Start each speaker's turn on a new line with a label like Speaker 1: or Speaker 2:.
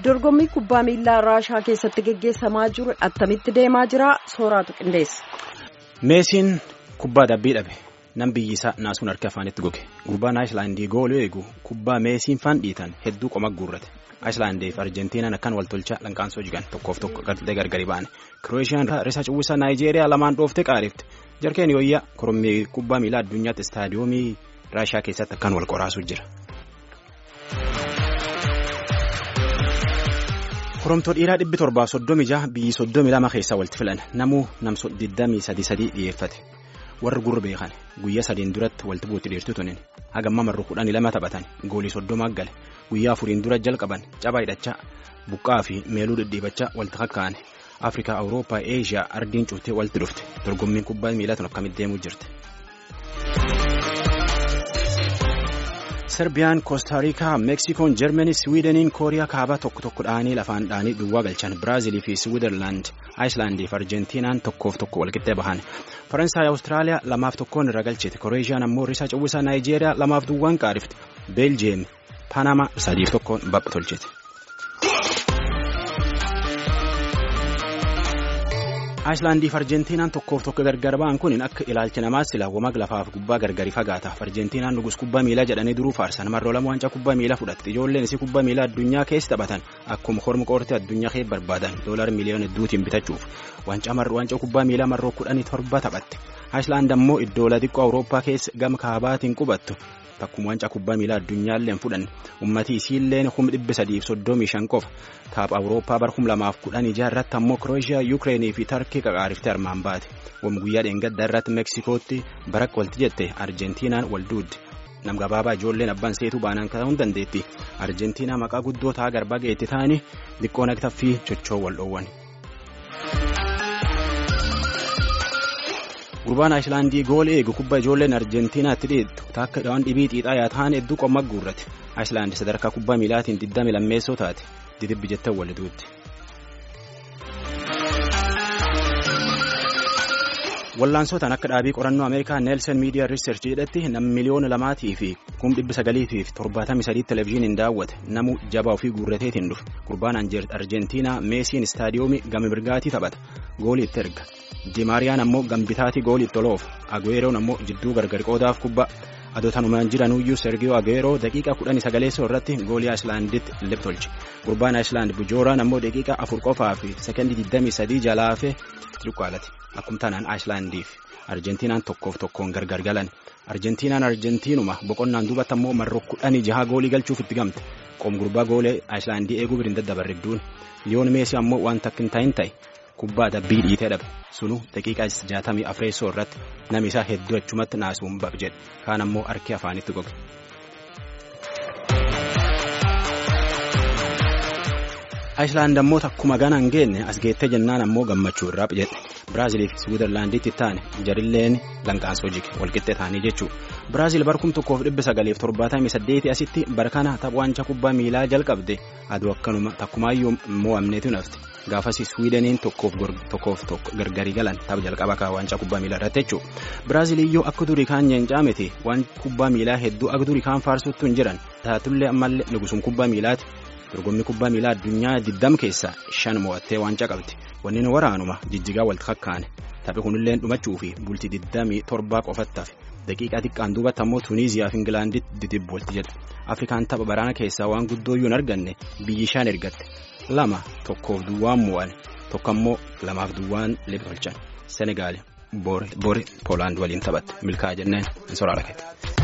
Speaker 1: Dorgommii kubbaa miilaa Raashaa keessatti geggeessamaa jiru attamitti deemaa jira sooraatu qindeessa.
Speaker 2: Meesiin kubbaa dabbii dhabe nam biyyisaa naasuun harka afaanitti goge gurbaan Ayislaandii gooluu eegu kubbaa meesiin faan dhiitan hedduu qoma guurrate. Ayislaandii fi Arjentiinaan akkan waltolchaa lanqaansoo jigan tokkoof tokko gargari baane. Kiroosiyaan risaa cuwwisaa Naayijeeriyaa lamaan dhooftee qaarifte. Jarkeen yooyyaa korommii kubbaa miilaa addunyaatti istaadiyoomii Raashaa keessatti akkan wal qoraasuu jira. Koromtoo dhiiraa 736 biyyi 32 keessaa walitti filan namuu namso 23 dhiyeeffate. Warri gurra beekan guyyaa 3 duratti walitti buutti dhiirtu tunin hagamma marru 12 taphatan goolii 30 gale guyyaa 4 dura jalqaban cabaa hidhachaa buqqaa fi meeluu dhidhiibachaa walitti kakkaane Afrikaa Awurooppaa Eeshiyaa ardiin cuuttee walitti dhufte dorgommiin kubbaa miilaa tun akkamitti deemuu jirti. Serbiyaan, Koostaariikaa, Meksikoon, Jarmanii, Siwiideniin, Kooriyaa kaabaa tokko dhaanii lafaan dhaanii duwwaa galchan Biraazilii fi Siwiiderlaand, Ayislaandii fi Arjentiinaan tokko walqixxee bahan. Faransaay, Awustiraaliyaa 2-1 irra galchite. Kroeeshiyaan ammoo risaa cuwwisaa Naayijeeriyaa 2-2 qaarifte. Beeljiyeem, Panamaa 3-1 bapha tolchite. Ayislaandii fi Arjentiinaan tokko gargar ba'an kun akka ilaalcha namaa sila wamaag lafaaf gubbaa gargari fagaata. Arjentiinaan nugus kubbaa miilaa jedhanii duruu faarsan marroo lama waancaa kubbaa miilaa fudhatte. Ijoolleen isii kubbaa miilaa addunyaa keessa taphatan akkuma horma qoortee addunyaa keessa barbaadan $1 miliyoona hedduutiin bitachuuf waancaa kubbaa miilaa marroo 17 taphatte. Ayislaand ammoo iddoo xiqqoo Awurooppaa keessa gama kaabaatiin qubattu. Akkuma waancaa kubbaa miilaa addunyaallee fudhan ummatii isiillee 335 qofa taapha Awurooppaa bar 2016 irratti ammoo Kirooshiyaa, Yuukireenii fi Tarkii qaqaariftee armaan baate. Guyyaa dheengaddaa irratti Meksikootti barakka walti jette Arjentiinaan wal duudde. Nam gabaabaa ijoolleen abbaan seetuu baanaan ta'uu dandeetti. Arjentiinaa maqaa guddoo ta'aa garbaa geetti ta'anii xiqqoo naqtaffii chochoo wal dhoowwan. Gurbaan Ayislaandii gool eegu kubbaa ijoolleen Arjentiinaatti dhiittu takka dhawaan dhibii xiixaa yaataan hedduu qomma guurrate. Ayislaand sadarkaa kubbaa miilaatiin 20 lammeessoo taate didibbi jettan wal duutti. Wallaansootaan akka dhaabii qorannoo Ameerikaa Neelsen Miidiyaa Riiserch jedhetti nam miliyoona 2 fi 973 televezyiiniin daawwate namu jabaa ofii guurrateetiin dhufe. Gurbaan Arjentiinaa Meesiin istaadiyoomii gama mirgaatii taphata. Goolii itti erga. Dimaariyaan ammoo gambitaatii goolii itti oloof. Agueeroon ammoo jidduu gargar qoodaaf kubbaa. Adootanumaan jiranuyyuu Sergiyoo Agueeroo daqiiqaa 19 irratti goolii Ayislaanditti tolche. Gurbaan Ayislaand Bujooraan ammoo daqiiqaa 4 qofaa fi sekondii 23 jalaafe xiqqaalate. Akkuma tanaan Ayislaandiif Arjentiinaan tokkoon gargar galan. Arjentiinuma boqonnaan duubatti ammoo marroo 16 goolii galchuuf itti gamte. Qoom gurbaa goolee Ayislaandii eeguu biriin daddabarridduun. Liyoon Meesii ammoo waan takkin ta'e kubbaa dabbii dhiitee dhabe. Sunu daqiiqaa 64 irratti namni isaa hedduu achumatti naasuun bab jedhe. Kaan ammoo harki afaanitti goge. Ayislaand ammoo takkuma ganaan geenne as geettee jennaan ammoo gammachuu irraa jedhe. Biraazilii fi Siwiiderlaandiitti taane jarilleen lanqaansoo jige walqixxee taanii jechuudha. Biraazil bar 1978 asitti barkana tapha waancaa kubbaa miilaa jalqabde aduu akkanuma takkumaayyuu mo'amneetu nafte. Gaafasi Siwiideniin tokkoof gargari galan tapha jalqaba kaa waancaa kubbaa miilaa irratti jechuudha. Biraaziliyyoo akka durii kaan nyeencaa miti waan kubbaa miilaa hedduu akka durii kaan faarsuttu hin jiran. Taatullee ammallee nugusuun kubbaa miilaati. Dorgommii kubbaa miilaa addunyaa 20 keessaa 5 mo'attee waancaa qabdi. Wanni nu waraanuma jijjigaa walitti kakkaane. Taphi kunillee dhumachuu fi bultii 27 qofatti hafe. Daqiiqaa xiqqaan duubatti ammoo Tuniiziyaa fi Ingilaanditti didibbo walti jedha. Afrikaan tapha baraana keessaa waan guddooyyuu hin arganne biyyi 5 ergatte. 2-1 mo'an tokko ammoo 2-2 tolchan. Senegaal boori Poolaand waliin taphatte milkaa jenneen hin soraala kette.